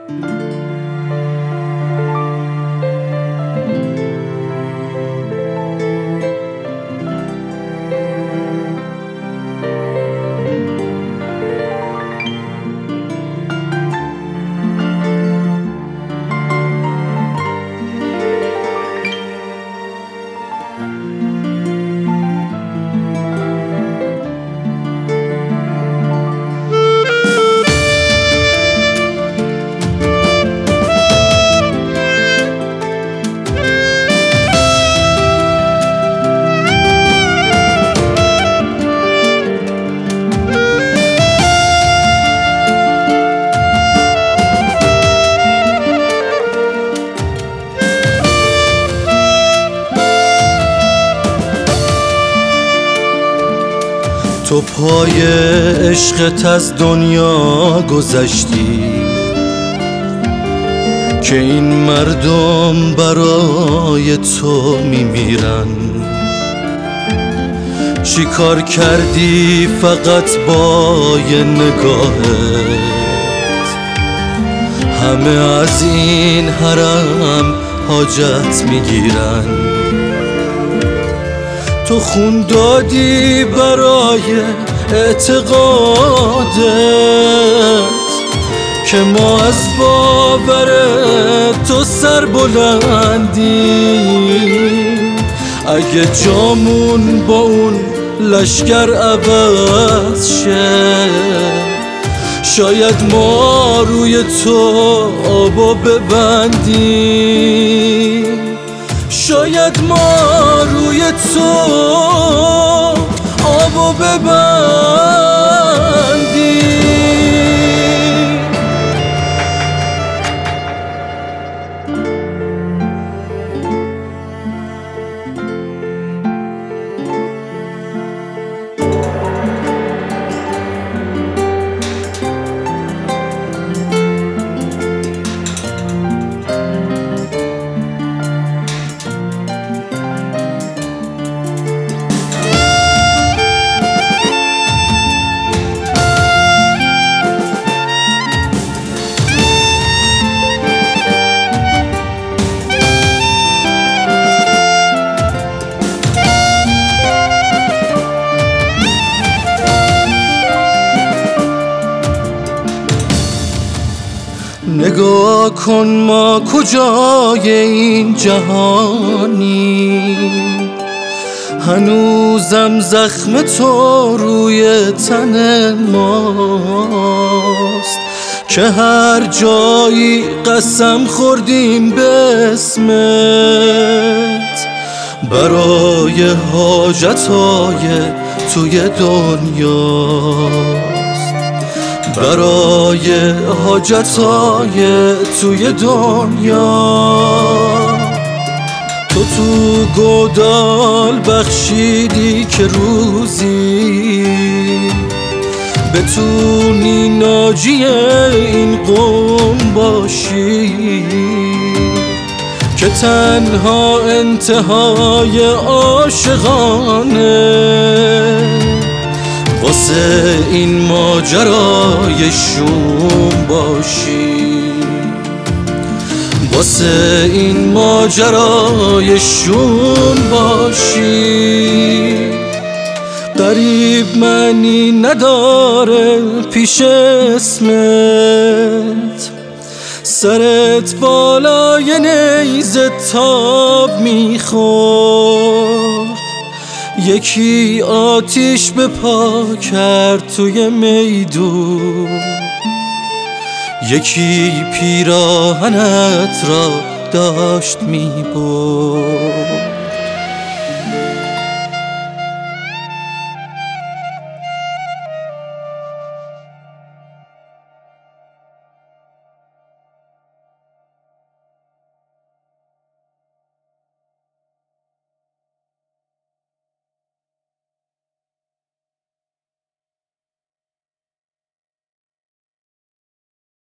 تو پای عشقت از دنیا گذشتی که این مردم برای تو میمیرن. چی کار کردی فقط با یه نگاهت همه از این حرم حاجت میگیرن؟ تو خون دادی برای اعتقادت که ما از باور تو سر بلندیم. اگه جامون با اون لشگر عوض شه شاید ما روی تو آبا ببندیم، شاید ما روی تو آبو ببندیم. نگاه کن ما کجای این جهانی، هنوزم زخم تو روی تن ماست که هر جایی قسم خوردیم به اسمت برای حاجتهای توی دنیاست، برای حاجتهای توی دنیا. تو گودال بخشیدی که روزی بتونی ناجی این قوم باشی که تنها انتهای عاشقانه واسه این ماجرای شوم باشی، واسه این ماجرای شوم باشی. غریب معنی نداره پیش اسمت، سرت بالای نیزه تاب میخورد، یکی آتیش به پا کرد توی میدون، یکی پیراهنت را داشت میبرد.